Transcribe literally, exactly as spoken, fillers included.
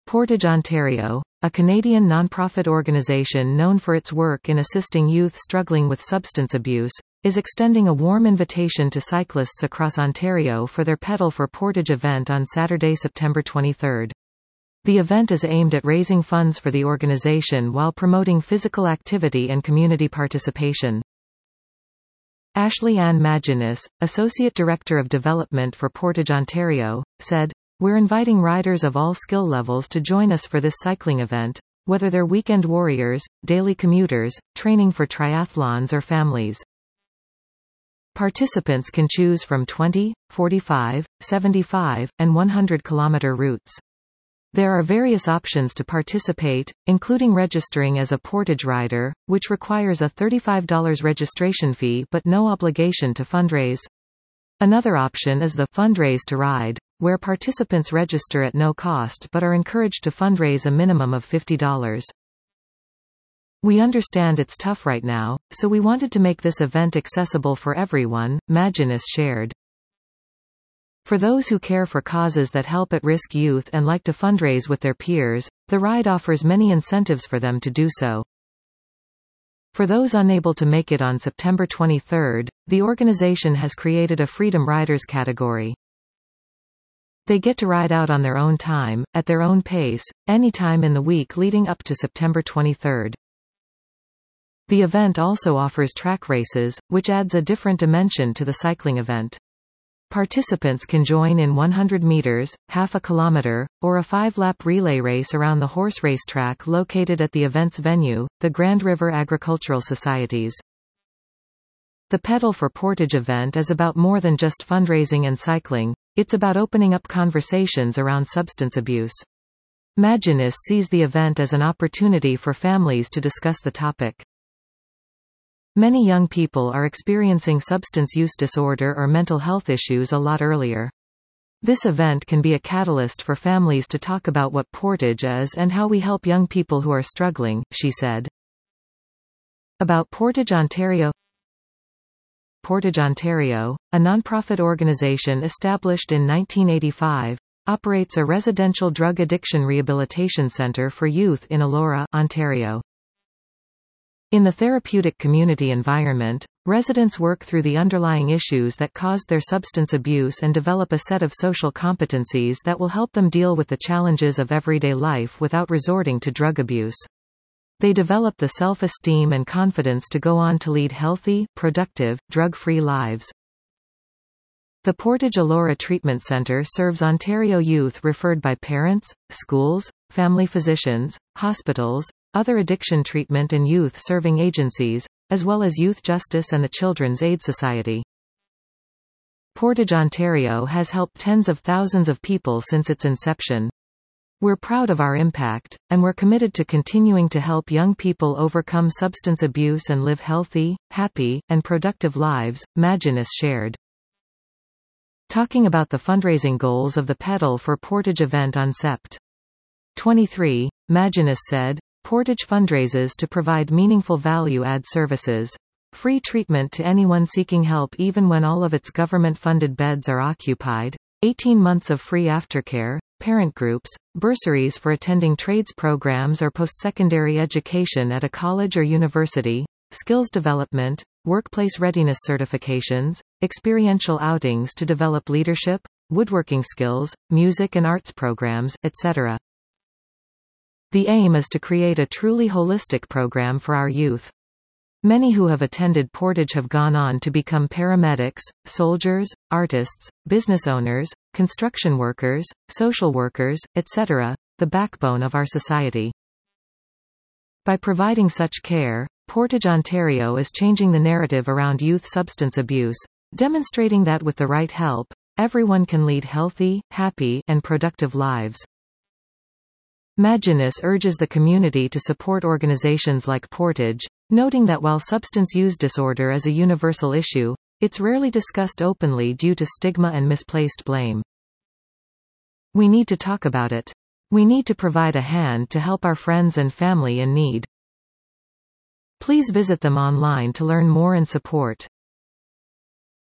Portage Ontario, a Canadian nonprofit organization known for its work in assisting youth struggling with substance abuse, is extending a warm invitation to cyclists across Ontario for their Pedal for Portage event on Saturday, September twenty-third. The event is aimed at raising funds for the organization while promoting physical activity and community participation. Ashley Ann Maginis, Associate Director of Development for Portage Ontario, said, "We're inviting riders of all skill levels to join us for this cycling event, whether they're weekend warriors, daily commuters, training for triathlons or families." Participants can choose from twenty, forty-five, seventy-five, and one hundred kilometer routes. There are various options to participate, including registering as a Portage rider, which requires a thirty-five dollars registration fee but no obligation to fundraise. Another option is the Fundraise to Ride, where participants register at no cost but are encouraged to fundraise a minimum of fifty dollars. "We understand it's tough right now, so we wanted to make this event accessible for everyone," Maginis shared. For those who care for causes that help at-risk youth and like to fundraise with their peers, the ride offers many incentives for them to do so. For those unable to make it on September twenty-third, the organization has created a Freedom Riders category. They get to ride out on their own time, at their own pace, any time in the week leading up to September twenty-third. The event also offers track races, which adds a different dimension to the cycling event. Participants can join in one hundred meters, half a kilometer, or a five-lap relay race around the horse racetrack located at the event's venue, the Grand River Agricultural Societies. The Pedal for Portage event is about more than just fundraising and cycling, it's about opening up conversations around substance abuse. Maginis sees the event as an opportunity for families to discuss the topic. Many young people are experiencing substance use disorder or mental health issues a lot earlier. This event can be a catalyst for families to talk about what Portage is and how we help young people who are struggling, she said. About Portage Ontario. Portage Ontario, a nonprofit organization established in nineteen eighty-five, operates a residential drug addiction rehabilitation center for youth in Elora, Ontario. In the therapeutic community environment, residents work through the underlying issues that caused their substance abuse and develop a set of social competencies that will help them deal with the challenges of everyday life without resorting to drug abuse. They develop the self-esteem and confidence to go on to lead healthy, productive, drug-free lives. The Portage Elora Treatment Centre serves Ontario youth referred by parents, schools, family physicians, hospitals, other addiction treatment and youth-serving agencies, as well as Youth Justice and the Children's Aid Society. Portage Ontario has helped tens of thousands of people since its inception. We're proud of our impact, and we're committed to continuing to help young people overcome substance abuse and live healthy, happy, and productive lives, Maginis shared. Talking about the fundraising goals of the Pedal for Portage event on September twenty-third, Maginis said, "Portage fundraises to provide meaningful value-add services. Free treatment to anyone seeking help even when all of its government-funded beds are occupied, eighteen months of free aftercare, parent groups, bursaries for attending trades programs or post-secondary education at a college or university, skills development, workplace readiness certifications, experiential outings to develop leadership, woodworking skills, music and arts programs, et cetera" The aim is to create a truly holistic program for our youth. Many who have attended Portage have gone on to become paramedics, soldiers, artists, business owners, construction workers, social workers, et cetera, the backbone of our society. By providing such care, Portage Ontario is changing the narrative around youth substance abuse, demonstrating that with the right help, everyone can lead healthy, happy, and productive lives. Maginis urges the community to support organizations like Portage, noting that while substance use disorder is a universal issue, it's rarely discussed openly due to stigma and misplaced blame. We need to talk about it. We need to provide a hand to help our friends and family in need. Please visit them online to learn more and support.